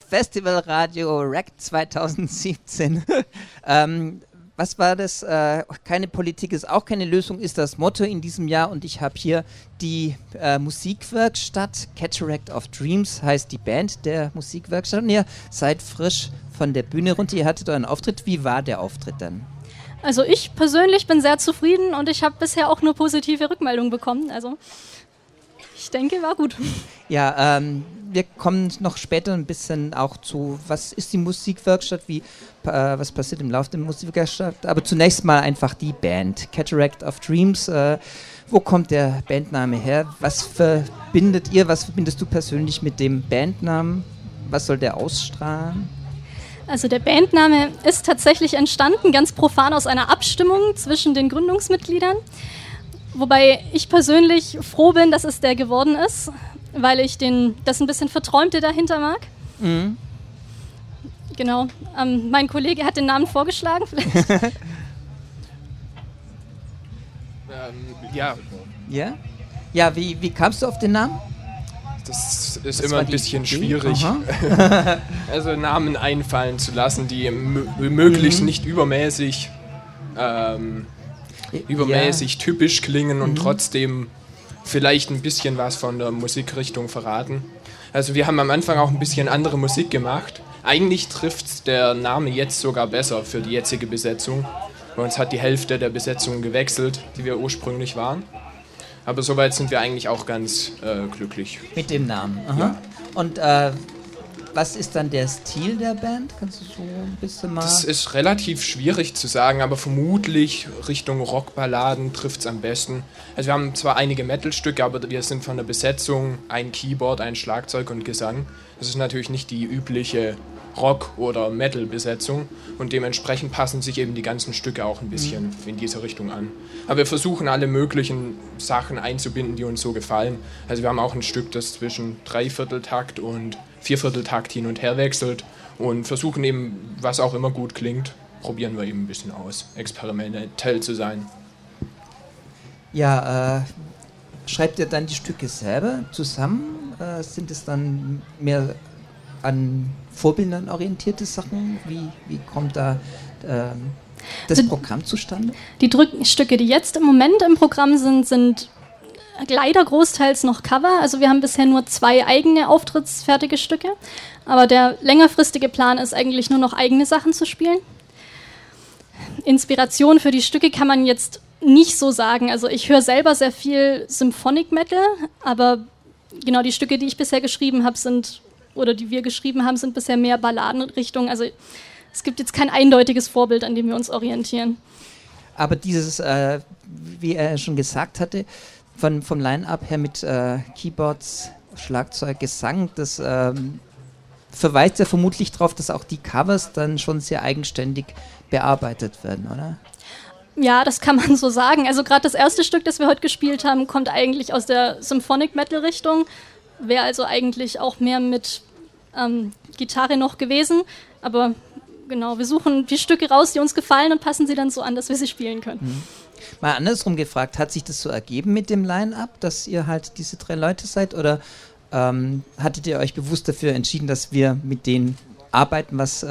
Festivalradio Rack 2017. Was war das? Keine Politik ist auch keine Lösung, ist das Motto in diesem Jahr. Und ich habe hier die Musikwerkstatt. Cataract of Dreams heißt die Band der Musikwerkstatt. Und ihr seid frisch von der Bühne runter. Ihr hattet euren Auftritt. Wie war der Auftritt dann? Also ich persönlich bin sehr zufrieden und ich habe bisher auch nur positive Rückmeldungen bekommen. Also ich denke, war gut. Ja, wir kommen noch später ein bisschen auch zu, was ist die Musikwerkstatt, was passiert im Laufe der Musikwerkstatt. Aber zunächst mal einfach die Band, Cataract of Dreams. Wo kommt der Bandname her? Was verbindest du persönlich mit dem Bandnamen? Was soll der ausstrahlen? Also der Bandname ist tatsächlich entstanden, ganz profan aus einer Abstimmung zwischen den Gründungsmitgliedern. Wobei ich persönlich froh bin, dass es der geworden ist, weil ich das ein bisschen Verträumte dahinter mag. Mhm. Genau. Mein Kollege hat den Namen vorgeschlagen. Vielleicht. Ja. Ja? Ja, wie kamst du auf den Namen? Das ist immer ein bisschen schwierig, also Namen einfallen zu lassen, die möglichst nicht übermäßig typisch klingen und trotzdem vielleicht ein bisschen was von der Musikrichtung verraten. Also wir haben am Anfang auch ein bisschen andere Musik gemacht. Eigentlich trifft der Name jetzt sogar besser für die jetzige Besetzung. Bei uns hat die Hälfte der Besetzung gewechselt, die wir ursprünglich waren. Aber soweit sind wir eigentlich auch ganz glücklich. Mit dem Namen. Aha. Ja. Und was ist dann der Stil der Band? Kannst du so ein bisschen mal... Das ist relativ schwierig zu sagen, aber vermutlich Richtung Rockballaden trifft es am besten. Also wir haben zwar einige Metal-Stücke, aber wir sind von der Besetzung ein Keyboard, ein Schlagzeug und Gesang. Das ist natürlich nicht die übliche Rock- oder Metal-Besetzung und dementsprechend passen sich eben die ganzen Stücke auch ein bisschen in diese Richtung an. Aber wir versuchen alle möglichen Sachen einzubinden, die uns so gefallen. Also wir haben auch ein Stück, das zwischen Dreivierteltakt und Viervierteltakt hin und her wechselt und versuchen eben, was auch immer gut klingt, probieren wir eben ein bisschen aus, experimentell zu sein. Ja, schreibt ihr dann die Stücke selber zusammen? Sind es dann mehr an Vorbildern orientierte Sachen? Wie kommt da das Programm zustande? Die Stücke, die jetzt im Moment im Programm sind leider großteils noch Cover. Also wir haben bisher nur 2 eigene auftrittsfertige Stücke. Aber der längerfristige Plan ist eigentlich nur noch eigene Sachen zu spielen. Inspiration für die Stücke kann man jetzt nicht so sagen. Also ich höre selber sehr viel Symphonic Metal, aber genau die Stücke, die ich bisher geschrieben habe, die wir geschrieben haben, sind bisher mehr Balladenrichtung. Also es gibt jetzt kein eindeutiges Vorbild, an dem wir uns orientieren. Aber dieses, wie er schon gesagt hatte, vom Line-Up her mit Keyboards, Schlagzeug, Gesang, das verweist ja vermutlich darauf, dass auch die Covers dann schon sehr eigenständig bearbeitet werden, oder? Ja, das kann man so sagen. Also gerade das erste Stück, das wir heute gespielt haben, kommt eigentlich aus der Symphonic Metal Richtung. Wäre also eigentlich auch mehr mit Gitarre noch gewesen. Aber genau, wir suchen die Stücke raus, die uns gefallen und passen sie dann so an, dass wir sie spielen können. Mhm. Mal andersrum gefragt, hat sich das so ergeben mit dem Line-Up, dass ihr halt diese 3 Leute seid? Oder hattet ihr euch bewusst dafür entschieden, dass wir mit denen arbeiten, was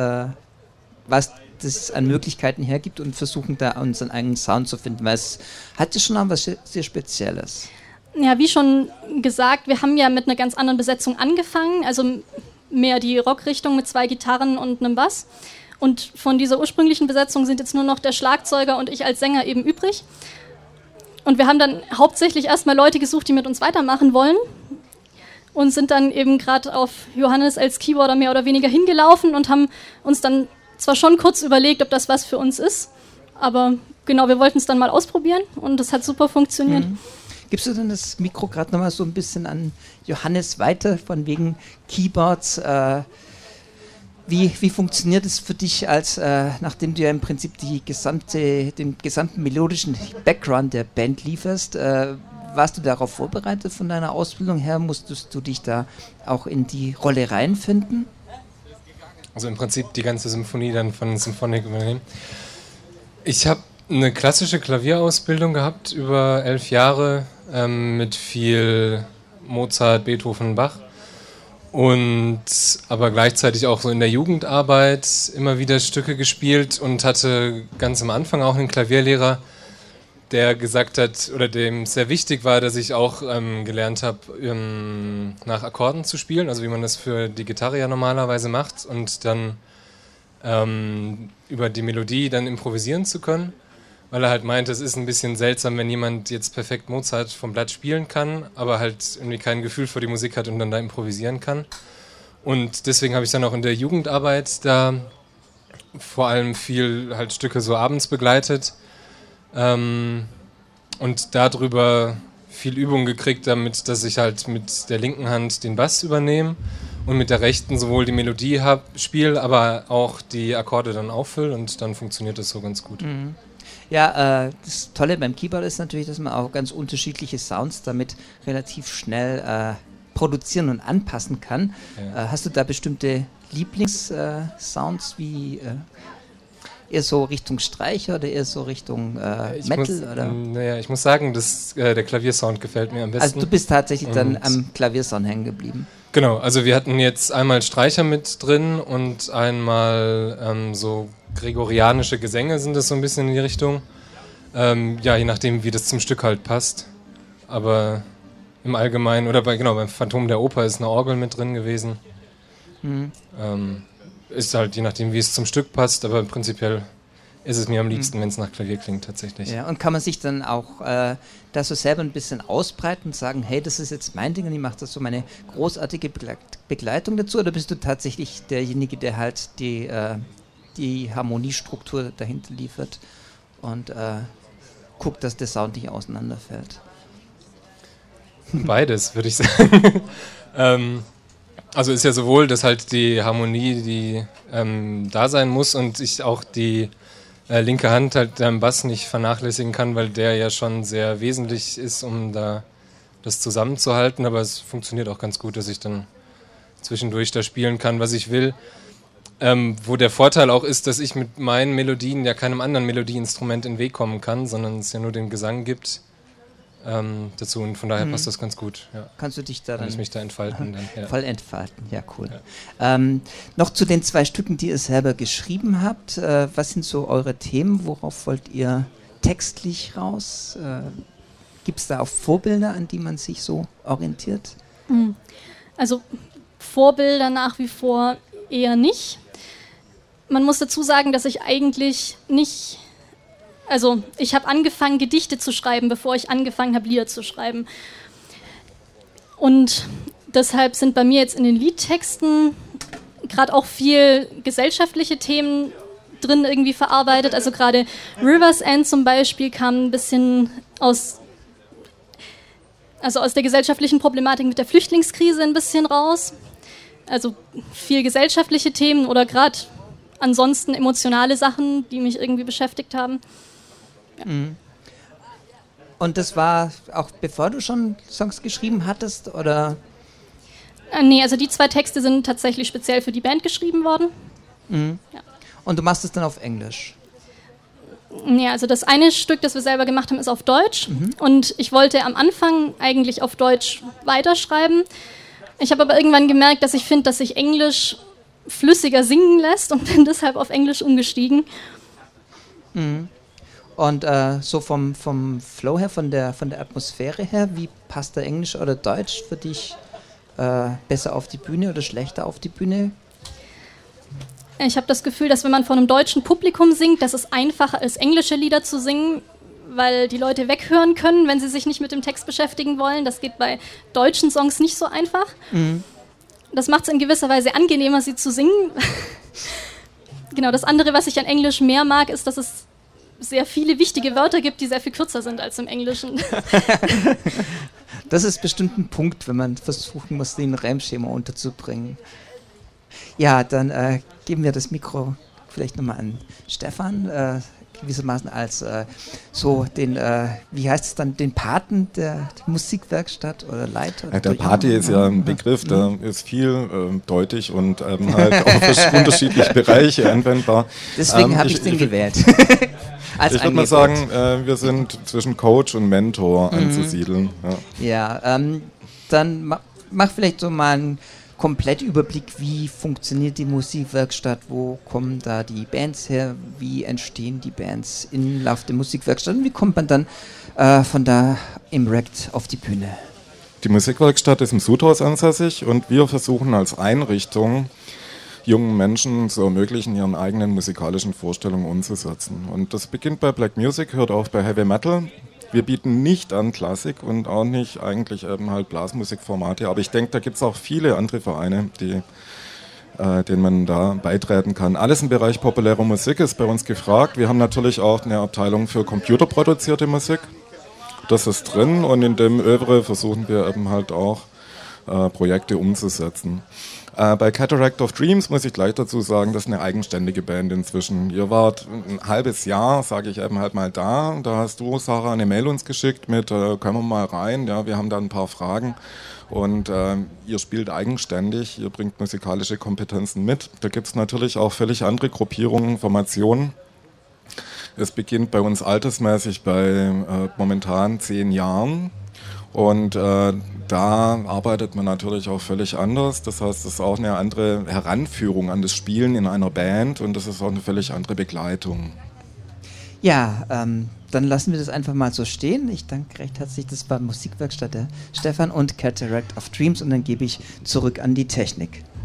das an Möglichkeiten hergibt und versuchen da unseren eigenen Sound zu finden? Weil es hat ja schon auch was sehr Spezielles. Ja, wie schon gesagt, wir haben ja mit einer ganz anderen Besetzung angefangen, also mehr die Rockrichtung mit 2 Gitarren und einem Bass. Und von dieser ursprünglichen Besetzung sind jetzt nur noch der Schlagzeuger und ich als Sänger eben übrig. Und wir haben dann hauptsächlich erstmal Leute gesucht, die mit uns weitermachen wollen. Und sind dann eben gerade auf Johannes als Keyboarder mehr oder weniger hingelaufen und haben uns dann zwar schon kurz überlegt, ob das was für uns ist, aber genau, wir wollten es dann mal ausprobieren und das hat super funktioniert. Mhm. Gibst du denn das Mikro gerade nochmal so ein bisschen an Johannes weiter, von wegen Keyboards? Wie funktioniert es für dich, nachdem du ja im Prinzip den gesamten melodischen Background der Band lieferst? Warst du darauf vorbereitet von deiner Ausbildung her? Musstest du dich da auch in die Rolle reinfinden? Also im Prinzip die ganze Symphonie dann von Symphonic übernehmen. Ich habe eine klassische Klavierausbildung gehabt über 11 Jahre mit viel Mozart, Beethoven, Bach. Und aber gleichzeitig auch so in der Jugendarbeit immer wieder Stücke gespielt und hatte ganz am Anfang auch einen Klavierlehrer, der gesagt hat, oder dem sehr wichtig war, dass ich auch gelernt habe, nach Akkorden zu spielen, also wie man das für die Gitarre ja normalerweise macht und dann über die Melodie dann improvisieren zu können, weil er halt meinte, es ist ein bisschen seltsam, wenn jemand jetzt perfekt Mozart vom Blatt spielen kann, aber halt irgendwie kein Gefühl für die Musik hat und dann da improvisieren kann. Und deswegen habe ich dann auch in der Jugendarbeit da vor allem viel halt Stücke so abends begleitet und darüber viel Übung gekriegt, damit, dass ich halt mit der linken Hand den Bass übernehme und mit der rechten sowohl die Melodie spiele, aber auch die Akkorde dann auffülle und dann funktioniert das so ganz gut. Mhm. Ja, das Tolle beim Keyboard ist natürlich, dass man auch ganz unterschiedliche Sounds damit relativ schnell produzieren und anpassen kann. Ja. Hast du da bestimmte Lieblingssounds wie eher so Richtung Streicher oder eher so Richtung Metal? Ich muss sagen, der Klaviersound gefällt mir am besten. Also du bist tatsächlich dann am Klaviersound hängen geblieben. Genau, also wir hatten jetzt einmal Streicher mit drin und einmal so gregorianische Gesänge sind das so ein bisschen in die Richtung. Je nachdem, wie das zum Stück halt passt. Aber im Allgemeinen, oder beim Phantom der Oper ist eine Orgel mit drin gewesen. Mhm. Ist halt je nachdem, wie es zum Stück passt, aber prinzipiell ist es mir am liebsten, wenn es nach Klavier klingt tatsächlich. Ja, und kann man sich dann auch da so selber ein bisschen ausbreiten und sagen, hey, das ist jetzt mein Ding und ich mache das so meine großartige Begleitung dazu, oder bist du tatsächlich derjenige, der halt die Harmoniestruktur dahinter liefert und guckt, dass der Sound nicht auseinanderfällt? Beides, würde ich sagen. Also ist ja sowohl, dass halt die Harmonie, die da sein muss und ich auch die linke Hand halt am Bass nicht vernachlässigen kann, weil der ja schon sehr wesentlich ist, um da das zusammenzuhalten, aber es funktioniert auch ganz gut, dass ich dann zwischendurch da spielen kann, was ich will. Wo der Vorteil auch ist, dass ich mit meinen Melodien ja keinem anderen Melodieinstrument in den Weg kommen kann, sondern es ja nur den Gesang gibt dazu und von daher passt das ganz gut. Ja. Kannst du dich da dann... Kann ich mich da entfalten. Voll entfalten, ja cool. Ja. Noch zu den 2 Stücken, die ihr selber geschrieben habt. Was sind so eure Themen? Worauf wollt ihr textlich raus? Gibt es da auch Vorbilder, an die man sich so orientiert? Also Vorbilder nach wie vor eher nicht. Man muss dazu sagen, dass ich eigentlich nicht... Also ich habe angefangen, Gedichte zu schreiben, bevor ich angefangen habe, Lieder zu schreiben. Und deshalb sind bei mir jetzt in den Liedtexten gerade auch viel gesellschaftliche Themen drin irgendwie verarbeitet. Also gerade River's End zum Beispiel kam ein bisschen aus der gesellschaftlichen Problematik mit der Flüchtlingskrise ein bisschen raus. Also viel gesellschaftliche Themen oder gerade ansonsten emotionale Sachen, die mich irgendwie beschäftigt haben. Ja. Und das war auch bevor du schon Songs geschrieben hattest, oder? Nee, also die 2 Texte sind tatsächlich speziell für die Band geschrieben worden. Ja. Und du machst es dann auf Englisch? Nee, also das eine Stück, das wir selber gemacht haben, ist auf Deutsch. Und ich wollte am Anfang eigentlich auf Deutsch weiterschreiben. Ich habe aber irgendwann gemerkt, dass ich finde, dass sich Englisch flüssiger singen lässt und bin deshalb auf Englisch umgestiegen. Und so vom Flow her, von der Atmosphäre her, wie passt da Englisch oder Deutsch für dich besser auf die Bühne oder schlechter auf die Bühne? Ich habe das Gefühl, dass wenn man vor einem deutschen Publikum singt, dass es einfacher ist, englische Lieder zu singen, weil die Leute weghören können, wenn sie sich nicht mit dem Text beschäftigen wollen. Das geht bei deutschen Songs nicht so einfach. Das macht es in gewisser Weise angenehmer, sie zu singen. Genau, das andere, was ich an Englisch mehr mag, ist, dass es sehr viele wichtige Wörter gibt, die sehr viel kürzer sind als im Englischen. Das ist bestimmt ein Punkt, wenn man versuchen muss, den Reimschema unterzubringen. Ja, dann geben wir das Mikro vielleicht nochmal an Stefan, gewissermaßen als so den, wie heißt es dann, den Paten der Musikwerkstatt oder Leiter? Oder der Pate ist ja ein Begriff, der ist vieldeutig und halt auf unterschiedliche Bereiche anwendbar. Deswegen habe ich den gewählt. Ich würde mal sagen, wir sind zwischen Coach und Mentor anzusiedeln. Ja, dann mach vielleicht so mal einen Komplettüberblick, wie funktioniert die Musikwerkstatt, wo kommen da die Bands her, wie entstehen die Bands im Lauf der Musikwerkstatt und wie kommt man dann von da im Rekt auf die Bühne? Die Musikwerkstatt ist im Sudhaus ansässig und wir versuchen als Einrichtung jungen Menschen zu ermöglichen, ihren eigenen musikalischen Vorstellungen umzusetzen. Und das beginnt bei Black Music, hört auf bei Heavy Metal. Wir bieten nicht an Klassik und auch nicht eigentlich eben halt Blasmusikformate, aber ich denke, da gibt es auch viele andere Vereine, denen man da beitreten kann. Alles im Bereich populäre Musik ist bei uns gefragt. Wir haben natürlich auch eine Abteilung für computerproduzierte Musik. Das ist drin und in dem Övre versuchen wir eben halt auch Projekte umzusetzen. Bei Cataract of Dreams muss ich gleich dazu sagen, das ist eine eigenständige Band inzwischen. Ihr wart ein halbes Jahr, sage ich eben halt mal da hast du, Sarah, eine Mail uns geschickt mit, können wir mal rein, ja, wir haben da ein paar Fragen und ihr spielt eigenständig, ihr bringt musikalische Kompetenzen mit. Da gibt es natürlich auch völlig andere Gruppierungen, Formationen. Es beginnt bei uns altersmäßig bei momentan 10 Jahren. Und da arbeitet man natürlich auch völlig anders. Das heißt, es ist auch eine andere Heranführung an das Spielen in einer Band und das ist auch eine völlig andere Begleitung. Ja, dann lassen wir das einfach mal so stehen. Ich danke recht herzlich, das war Musikwerkstatt der Stefan und Cataract of Dreams und dann gebe ich zurück an die Technik.